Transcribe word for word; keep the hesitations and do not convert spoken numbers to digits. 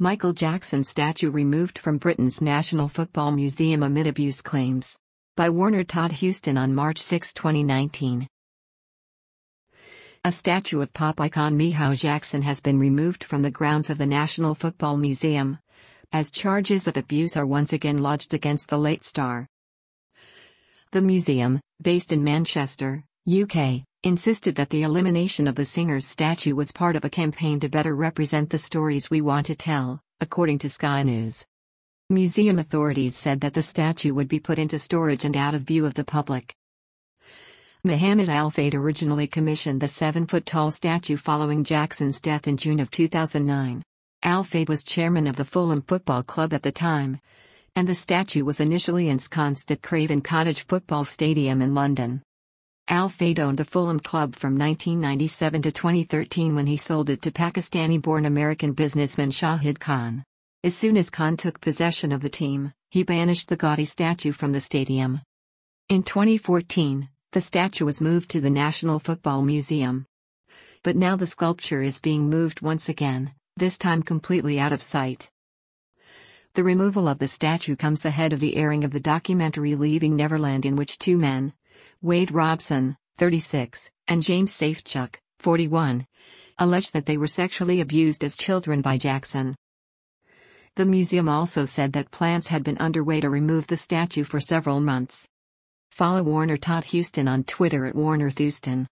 Michael Jackson statue removed from Britain's National Football Museum amid abuse claims. By Warner Todd Huston on March sixth, twenty nineteen. A statue of pop icon Michael Jackson has been removed from the grounds of the National Football Museum, as charges of abuse are once again lodged against the late star. The museum, based in Manchester, U K, insisted that the elimination of the singer's statue was part of a campaign to better represent the stories we want to tell, according to Sky News. Museum authorities said that the statue would be put into storage and out of view of the public. Mohammed Al Fayed originally commissioned the seven-foot-tall statue following Jackson's death in June of two thousand nine. Al Fayed was chairman of the Fulham Football Club at the time, and the statue was initially ensconced at Craven Cottage Football Stadium in London. Al Fayed owned the Fulham club from nineteen ninety-seven to twenty thirteen when he sold it to Pakistani-born American businessman Shahid Khan. As soon as Khan took possession of the team, he banished the gaudy statue from the stadium. In twenty fourteen, the statue was moved to the National Football Museum. But now the sculpture is being moved once again, this time completely out of sight. The removal of the statue comes ahead of the airing of the documentary Leaving Neverland, in which two men, Wade Robson, thirty-six, and James Safechuck, forty-one, alleged that they were sexually abused as children by Jackson. The museum also said that plans had been underway to remove the statue for several months. Follow Warner Todd Huston on Twitter at Warner Thuston.